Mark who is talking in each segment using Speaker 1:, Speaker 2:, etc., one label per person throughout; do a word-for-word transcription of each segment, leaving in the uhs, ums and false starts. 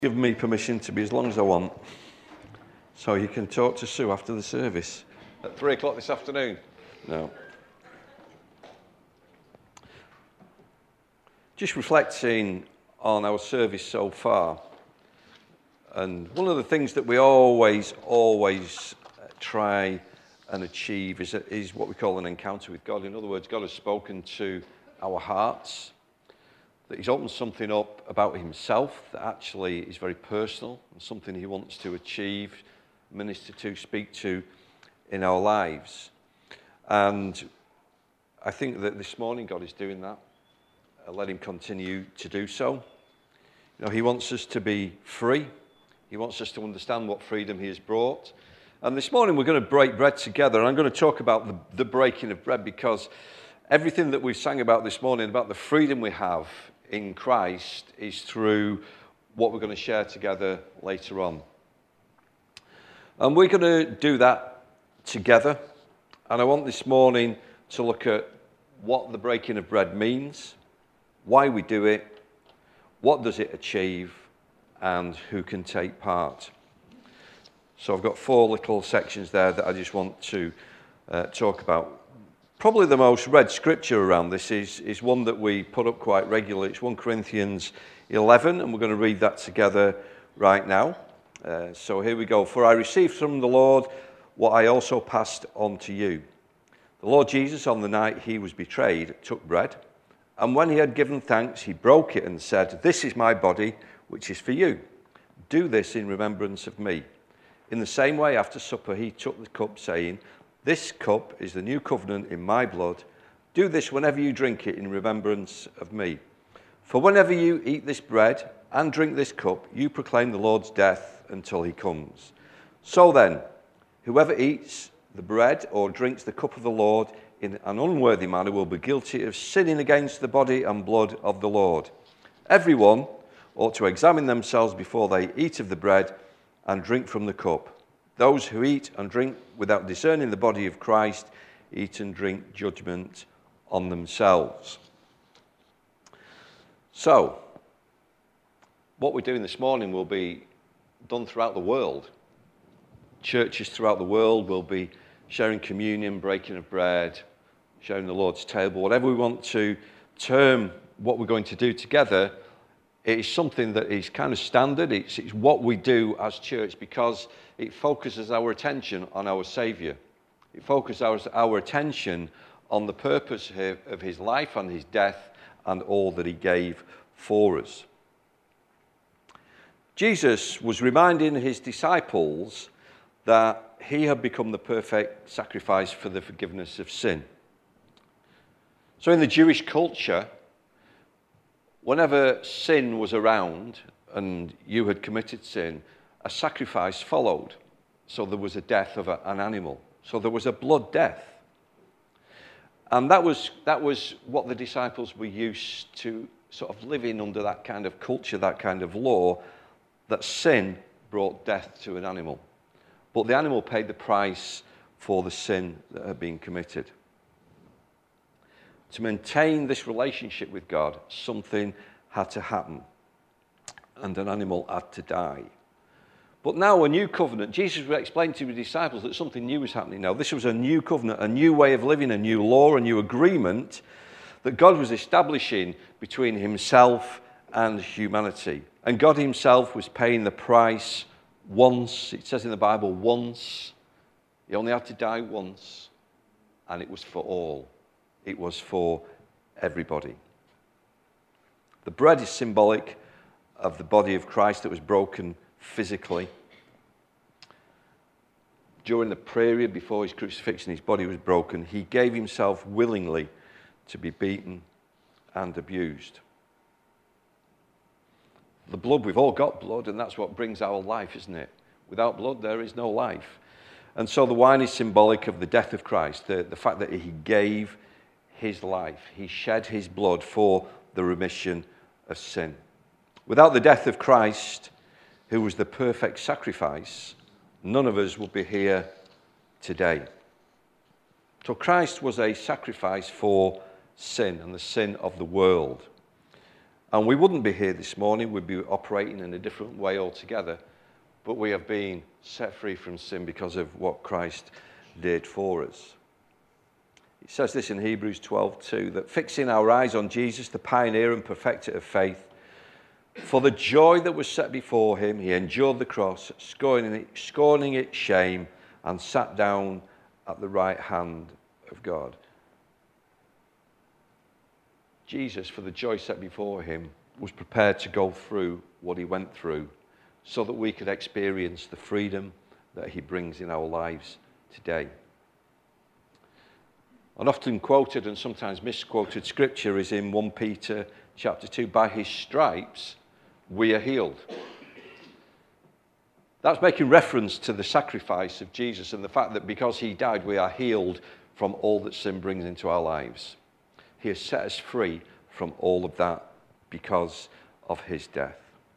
Speaker 1: Give me permission to be as long as I want, so you can talk to Sue after the service.
Speaker 2: At three o'clock this afternoon?
Speaker 1: No. Just reflecting on our service so far, and one of the things that we always, always try and achieve is, is what we call an encounter with God. In other words, God has spoken to our hearts, that he's opened something up about himself that actually is very personal and something he wants to achieve, minister to, speak to in our lives. And I think that this morning God is doing that. Uh, let him continue to do so. You know, he wants us to be free. He wants us to understand what freedom he has brought. And this morning we're going to break bread together. And I'm going to talk about the, the breaking of bread, because everything that we sang about this morning, about the freedom we have in Christ, is through what we're going to share together later on. And we're going to do that together. And I want this morning to look at what the breaking of bread means, why we do it, what does it achieve, and who can take part. So I've got four little sections there that I just want to uh, talk about. Probably the most read scripture around this is, is one that we put up quite regularly. It's First Corinthians eleven, and we're going to read that together right now. Uh, so here we go. For I received from the Lord what I also passed on to you. The Lord Jesus, on the night he was betrayed, took bread, and when he had given thanks, he broke it and said, "This is my body, which is for you. Do this in remembrance of me." In the same way, after supper, he took the cup, saying, "This cup is the new covenant in my blood. Do this whenever you drink it in remembrance of me. For whenever you eat this bread and drink this cup, you proclaim the Lord's death until he comes. So then, whoever eats the bread or drinks the cup of the Lord in an unworthy manner will be guilty of sinning against the body and blood of the Lord. Everyone ought to examine themselves before they eat of the bread and drink from the cup. Those who eat and drink without discerning the body of Christ eat and drink judgment on themselves." So, what we're doing this morning will be done throughout the world. Churches throughout the world will be sharing communion, breaking of bread, sharing the Lord's table, whatever we want to term what we're going to do together. It is something that is kind of standard. It's, it's what we do as church, because it focuses our attention on our Saviour. It focuses our, our attention on the purpose of his life and his death and all that he gave for us. Jesus was reminding his disciples that he had become the perfect sacrifice for the forgiveness of sin. So in the Jewish culture, whenever sin was around and you had committed sin, a sacrifice followed. So there was a death of a, an animal. So there was a blood death. And that was, that was what the disciples were used to, sort of living under that kind of culture, that kind of law, that sin brought death to an animal. But the animal paid the price for the sin that had been committed. To maintain this relationship with God, something had to happen, and an animal had to die. But now a new covenant, Jesus would explain to his disciples that something new was happening now. This was a new covenant, a new way of living, a new law, a new agreement that God was establishing between himself and humanity. And God himself was paying the price once. It says in the Bible, once. He only had to die once, and it was for all. It was for everybody. The bread is symbolic of the body of Christ that was broken physically. During the period before his crucifixion, his body was broken. He gave himself willingly to be beaten and abused. The blood, we've all got blood, and that's what brings our life, isn't it? Without blood, there is no life. And so the wine is symbolic of the death of Christ, the, the fact that he gave his life. He shed his blood for the remission of sin. Without the death of Christ, who was the perfect sacrifice, none of us would be here today. So Christ was a sacrifice for sin and the sin of the world. And we wouldn't be here this morning, we'd be operating in a different way altogether. But we have been set free from sin because of what Christ did for us. It says this in Hebrews twelve two, that fixing our eyes on Jesus, the pioneer and perfecter of faith, for the joy that was set before him, he endured the cross, scorning it, scorning its shame, and sat down at the right hand of God. Jesus, for the joy set before him, was prepared to go through what he went through so that we could experience the freedom that he brings in our lives today. An often quoted and sometimes misquoted scripture is in First Peter chapter two, by his stripes we are healed. That's making reference to the sacrifice of Jesus and the fact that because he died, we are healed from all that sin brings into our lives. He has set us free from all of that because of his death.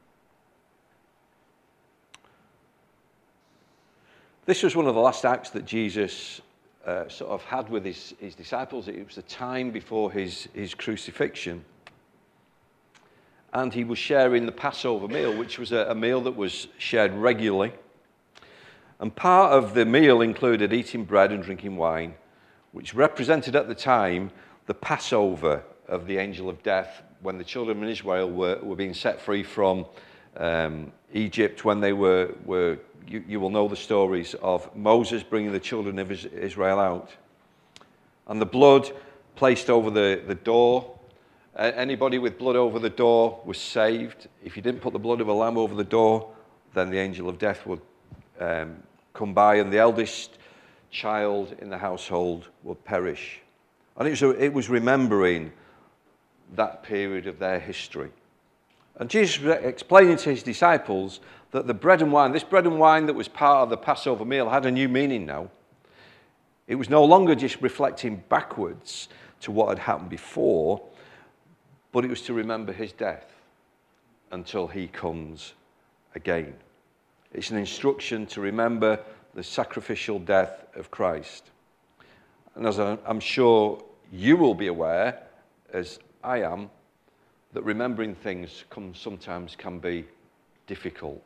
Speaker 1: This was one of the last acts that Jesus uh, sort of had with his, his disciples. It was the time before his, his crucifixion. And he was sharing the Passover meal, which was a, a meal that was shared regularly. And part of the meal included eating bread and drinking wine, which represented at the time the Passover of the angel of death when the children of Israel were, were being set free from um, Egypt, when they were... were You, you will know the stories of Moses bringing the children of Israel out. And the blood placed over the, the door. Uh, anybody with blood over the door was saved. If you didn't put the blood of a lamb over the door, then the angel of death would um, come by and the eldest child in the household would perish. And it was, it was remembering that period of their history. And Jesus was explaining to his disciples that the bread and wine, this bread and wine that was part of the Passover meal, had a new meaning now. It was no longer just reflecting backwards to what had happened before, but it was to remember his death until he comes again. It's an instruction to remember the sacrificial death of Christ. And as I'm sure you will be aware, as I am, that remembering things can, sometimes can be difficult.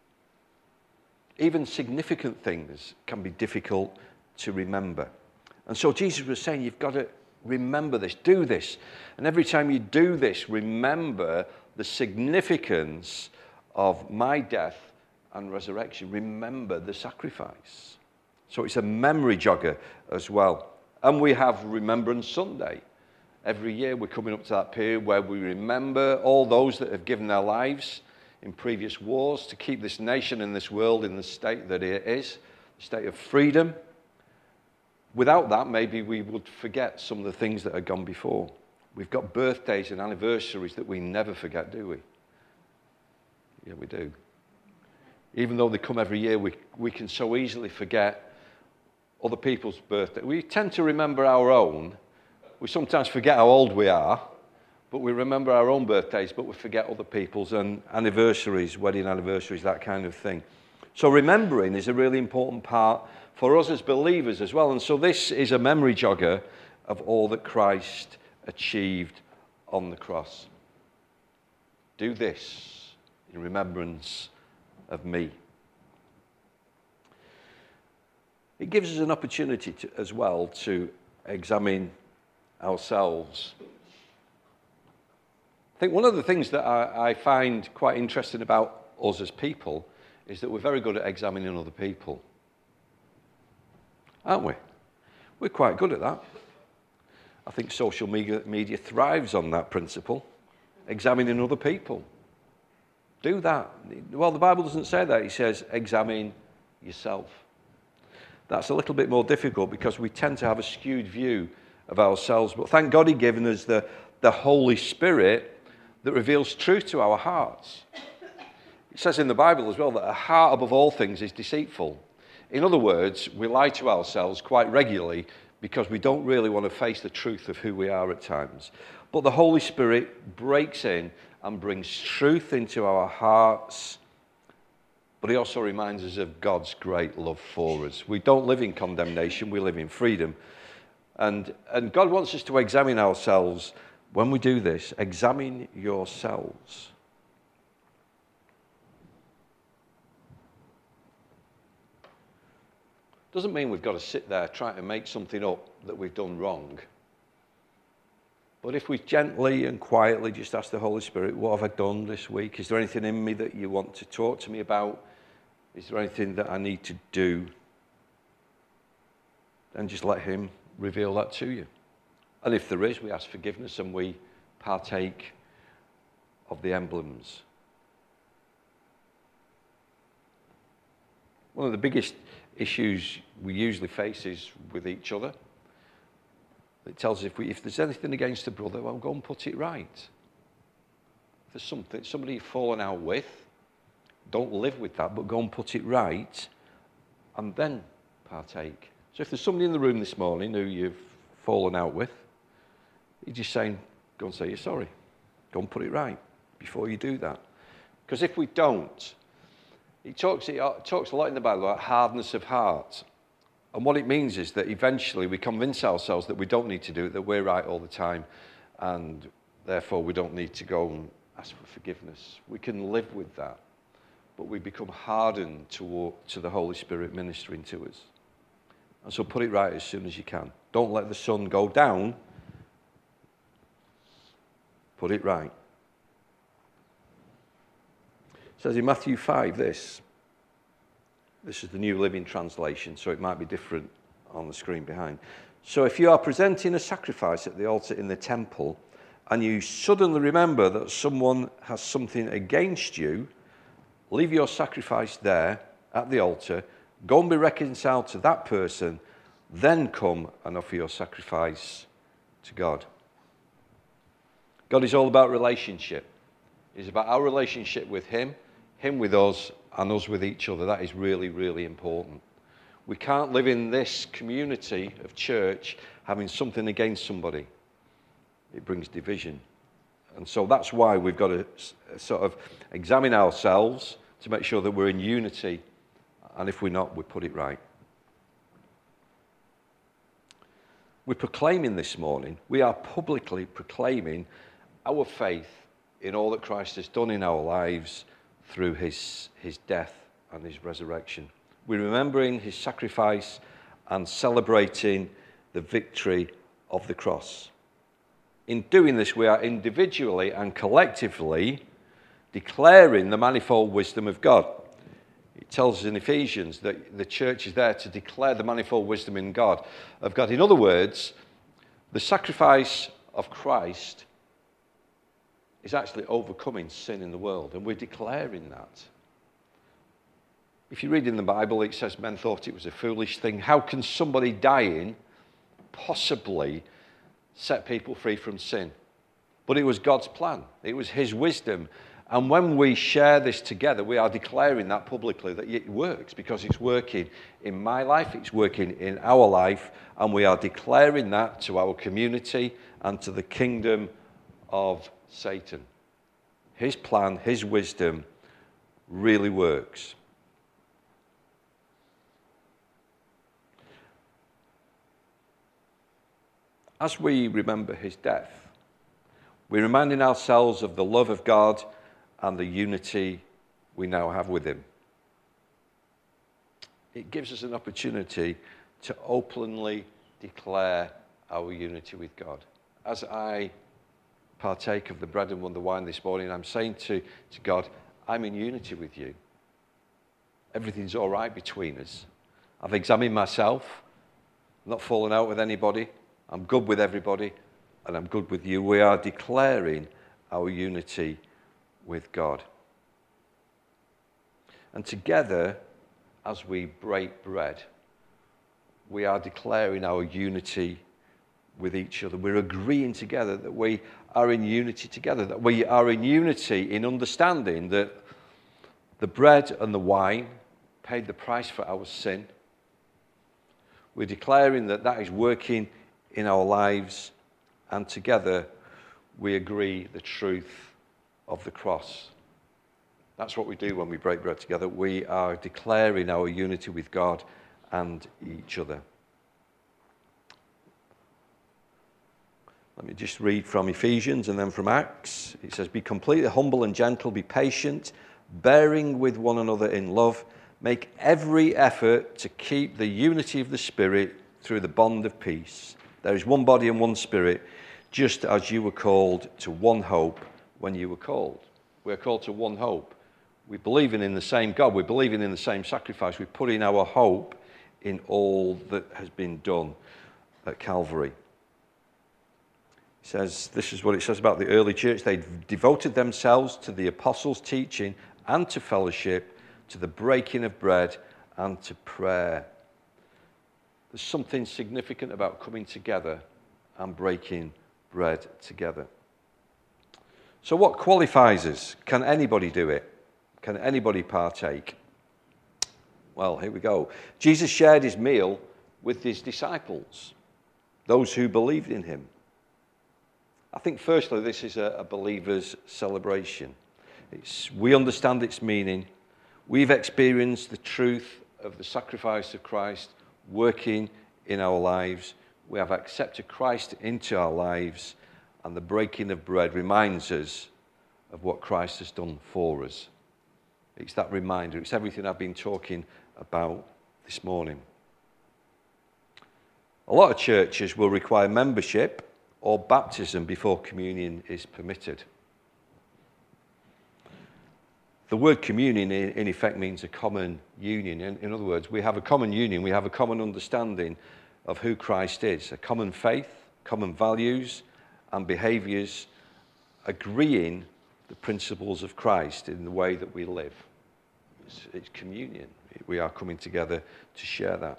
Speaker 1: Even significant things can be difficult to remember. And so Jesus was saying, you've got to remember this, do this. And every time you do this, remember the significance of my death and resurrection. Remember the sacrifice. So it's a memory jogger as well. And we have Remembrance Sunday. Every year we're coming up to that period where we remember all those that have given their lives in previous wars to keep this nation and this world in the state that it is, the state of freedom. Without that, maybe we would forget some of the things that had gone before. We've got birthdays and anniversaries that we never forget, do we? Yeah, we do. Even though they come every year, we, we can so easily forget other people's birthdays. We tend to remember our own. We sometimes forget how old we are, but we remember our own birthdays, but we forget other people's and anniversaries, wedding anniversaries, that kind of thing. So remembering is a really important part for us as believers as well. And so this is a memory jogger of all that Christ achieved on the cross. Do this in remembrance of me. It gives us an opportunity to, as well to examine ourselves. I think one of the things that I, I find quite interesting about us as people is that we're very good at examining other people. Aren't we? We're quite good at that. I think social media, media thrives on that principle, examining other people. Do that. Well, the Bible doesn't say that. It says examine yourself. That's a little bit more difficult because we tend to have a skewed view of ourselves. But thank God He's given us the, the Holy Spirit that reveals truth to our hearts. It says in the Bible as well that a heart above all things is deceitful. In other words, we lie to ourselves quite regularly because we don't really want to face the truth of who we are at times. But the Holy Spirit breaks in and brings truth into our hearts. But He also reminds us of God's great love for us. We don't live in condemnation, we live in freedom. And, and God wants us to examine ourselves, when we do this, examine yourselves.
Speaker 2: Doesn't mean we've got to sit there trying to make something up that we've done wrong.
Speaker 1: But if we gently and quietly just ask the Holy Spirit, what have I done this week? Is there anything in me that you want to talk to me about? Is there anything that I need to do? Then just let him reveal that to you. And if there is, we ask forgiveness and we partake of the emblems. One of the biggest issues we usually face is with each other. It tells us if, we, if there's anything against a brother, well, go and put it right. If there's something, somebody you've fallen out with, don't live with that, but go and put it right, and then partake. So if there's somebody in the room this morning who you've fallen out with, you're just saying, go and say you're sorry. Go and put it right before you do that. Because if we don't, it talks, it talks a lot in the Bible about hardness of heart. And what it means is that eventually we convince ourselves that we don't need to do it, that we're right all the time, and therefore we don't need to go and ask for forgiveness. We can live with that, but we become hardened to, to the Holy Spirit ministering to us. And so put it right as soon as you can. Don't let the sun go down. Put it right. It says in Matthew five this. This is the New Living Translation, so it might be different on the screen behind. So if you are presenting a sacrifice at the altar in the temple, and you suddenly remember that someone has something against you, leave your sacrifice there at the altar, go and be reconciled to that person, then come and offer your sacrifice to God. God is all about relationship. It's about our relationship with him, him with us, and us with each other. That is really, really important. We can't live in this community of church having something against somebody. It brings division. And so that's why we've got to sort of examine ourselves to make sure that we're in unity. And if we're not, we put it right. We're proclaiming this morning, we are publicly proclaiming our faith in all that Christ has done in our lives through his, his death and his resurrection. We're remembering his sacrifice and celebrating the victory of the cross. In doing this, we are individually and collectively declaring the manifold wisdom of God. It tells us in Ephesians that the church is there to declare the manifold wisdom in God, of God. In other words, the sacrifice of Christ is actually overcoming sin in the world, and we're declaring that. If you read in the Bible, it says men thought it was a foolish thing. How can somebody dying possibly set people free from sin? But it was God's plan. It was his wisdom. And when we share this together, we are declaring that publicly, that it works, because it's working in my life, it's working in our life, and we are declaring that to our community and to the kingdom of Satan. His plan, his wisdom really works. As we remember his death, we're reminding ourselves of the love of God and the unity we now have with him. It gives us an opportunity to openly declare our unity with God. As I partake of the bread and the wine this morning, I'm saying to, to God, I'm in unity with you. Everything's all right between us. I've examined myself, I'm not falling out with anybody. I'm good with everybody, and I'm good with you. We are declaring our unity with God. And together, as we break bread, we are declaring our unity with each other. We're agreeing together that we are in unity together, that we are in unity in understanding that the bread and the wine paid the price for our sin. We're declaring that that is working in our lives, and together we agree the truth of the cross. That's what we do when we break bread together. We are declaring our unity with God and each other. Let me just read from Ephesians and then from Acts. It says, be completely humble and gentle, be patient, bearing with one another in love. Make every effort to keep the unity of the Spirit through the bond of peace. There is one body and one Spirit, just as you were called to one hope when you were called. We're called to one hope. We're believing in the same God. We're believing in the same sacrifice. We're putting our hope in all that has been done at Calvary. It says, this is what it says about the early church. They devoted themselves to the apostles' teaching and to fellowship, to the breaking of bread and to prayer. There's something significant about coming together and breaking bread together. So what qualifies us? Can anybody do it? Can anybody partake? Well, here we go. Jesus shared his meal with his disciples, those who believed in him. I think firstly this is a, a believer's celebration. It's, we understand its meaning. We've experienced the truth of the sacrifice of Christ working in our lives. We have accepted Christ into our lives, and the breaking of bread reminds us of what Christ has done for us. It's that reminder. It's everything I've been talking about this morning. A lot of churches will require membership or baptism before communion is permitted. The word communion in effect means a common union. In, in other words, we have a common union, we have a common understanding of who Christ is, a common faith, common values and behaviours, agreeing the principles of Christ in the way that we live. It's, it's communion. We are coming together to share that.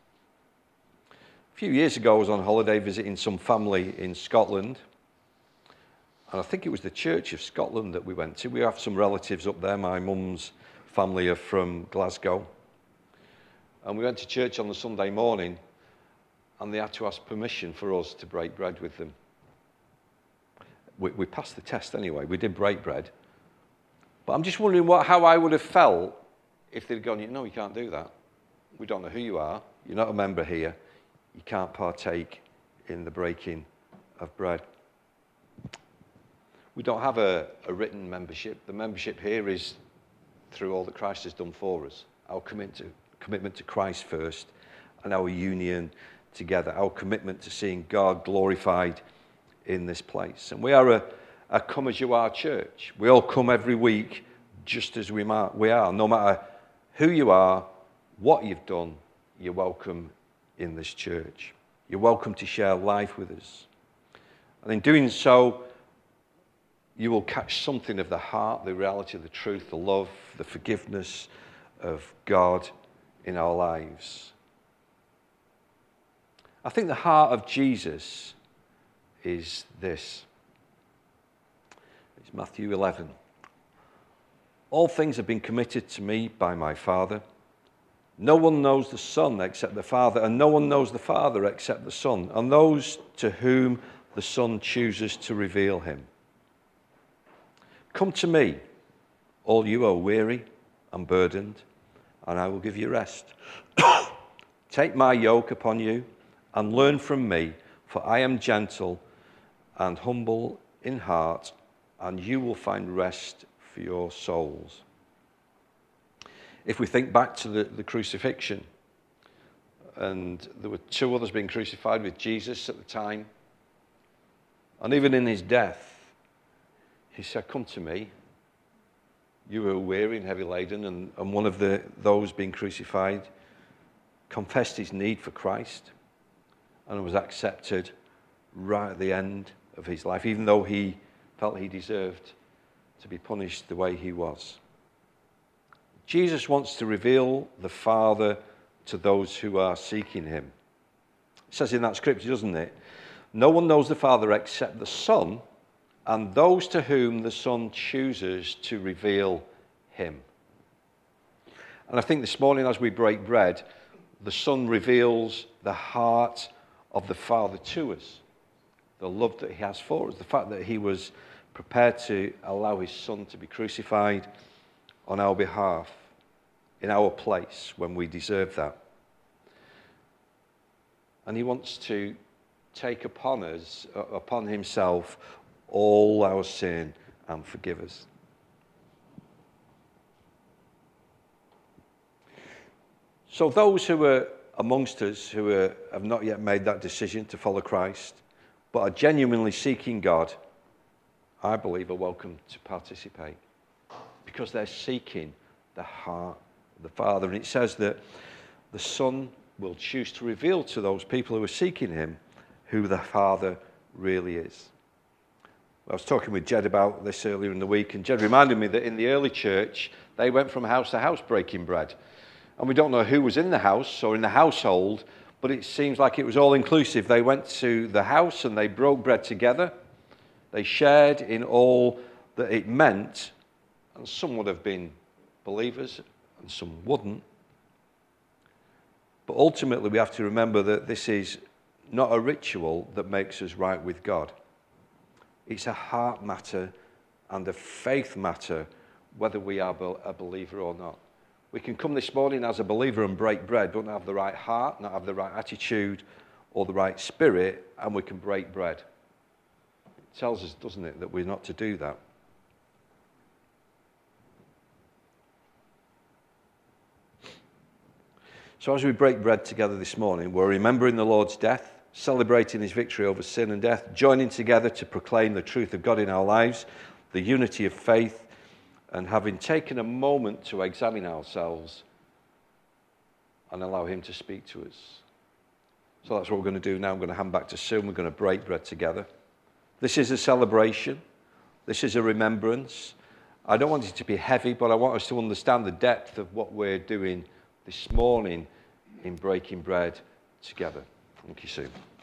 Speaker 1: A few years ago, I was on holiday visiting some family in Scotland. And I think it was the Church of Scotland that we went to. We have some relatives up there. My mum's family are from Glasgow. And we went to church on the Sunday morning, and they had to ask permission for us to break bread with them. We, we passed the test anyway. We did break bread. But I'm just wondering what, how I would have felt if they'd gone, no, you can't do that. We don't know who you are. You're not a member here. You can't partake in the breaking of bread. We don't have a, a written membership. The membership here is through all that Christ has done for us. Our commitment to, commitment to Christ first, and our union together. Our commitment to seeing God glorified in this place. And we are a, a come as you are church. We all come every week just as we are. No matter who you are, what you've done, you're welcome in this church. You're welcome to share life with us. And in doing so, you will catch something of the heart, the reality, the truth, the love, the forgiveness of God in our lives. I think the heart of Jesus is this. It's Matthew eleven. All things have been committed to me by my Father. No one knows the Son except the Father, and no one knows the Father except the Son, and those to whom the Son chooses to reveal him. Come to me, all you are weary and burdened, and I will give you rest. Take my yoke upon you and learn from me, for I am gentle and humble in heart, and you will find rest for your souls. If we think back to the, the crucifixion, and there were two others being crucified with Jesus at the time, and even in his death, he said, come to me, you who are weary and heavy laden, and, and one of the, those being crucified confessed his need for Christ and was accepted right at the end of his life, even though he felt he deserved to be punished the way he was. Jesus wants to reveal the Father to those who are seeking him. It says in that scripture, doesn't it? No one knows the Father except the Son, and those to whom the Son chooses to reveal him. And I think this morning as we break bread, the Son reveals the heart of the Father to us, the love that he has for us, the fact that he was prepared to allow his Son to be crucified on our behalf, in our place when we deserve that. And he wants to take upon us, uh, upon himself, all our sin and forgive us. So those who are amongst us who are, have not yet made that decision to follow Christ, but are genuinely seeking God, I believe are welcome to participate, because they're seeking the heart of the Father. And it says that the Son will choose to reveal to those people who are seeking him who the Father really is. I was talking with Jed about this earlier in the week, and Jed reminded me that in the early church, they went from house to house breaking bread. And we don't know who was in the house or in the household, but it seems like it was all inclusive. They went to the house and they broke bread together. They shared in all that it meant, and some would have been believers and some wouldn't. But ultimately we have to remember that this is not a ritual that makes us right with God. It's a heart matter and a faith matter, whether we are a believer or not. We can come this morning as a believer and break bread, but not have the right heart, not have the right attitude or the right spirit, and we can break bread. It tells us, doesn't it, that we're not to do that. So as we break bread together this morning, we're remembering the Lord's death, celebrating his victory over sin and death, joining together to proclaim the truth of God in our lives, the unity of faith, and having taken a moment to examine ourselves and allow him to speak to us. So that's what we're going to do now. I'm going to hand back to Sue and we're going to break bread together. This is a celebration. This is a remembrance. I don't want it to be heavy, but I want us to understand the depth of what we're doing this morning in breaking bread together. Thank you, Sue.